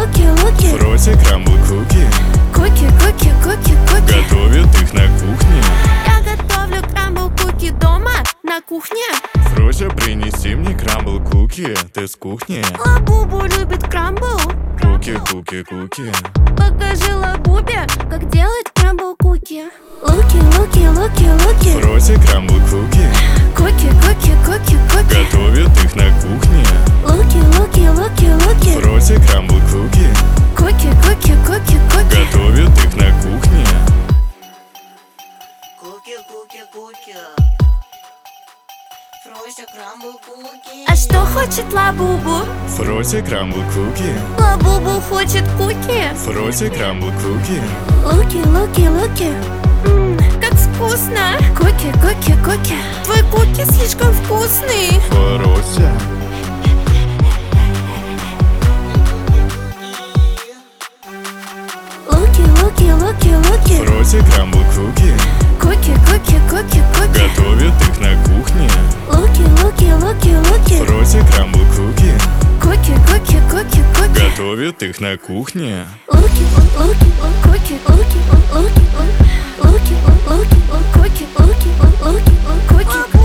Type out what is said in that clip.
луки. Фрося крамбл куки. Куки. Готовят их на кухне. Я готовлю крамбл куки дома на кухне. Фрося, принеси мне крамбл куки. Ты с кухни? Лабубу любит крамбл. Куки. Покажи Лабубе, как делать крамбл куки. Луки. Фрося крамбл куки. Куки. Готовят их на кухне. Луки. Фрося крамбл куки. Куки. Готовят их на кухне. Куки. Фрося крамбл куки. А что хочет Лабубу? Фрося крамбл куки. Лабубу хочет куки. Фрося крамбл куки. Луки. Как вкусно. Куки. Твой куки слишком вкусный. Фрося. Луки. Фрося крамбл куки. Куки. Готовят их на кухне. Луки. Фрося крамбл куки. Куки. Готовят их на кухне. Луки.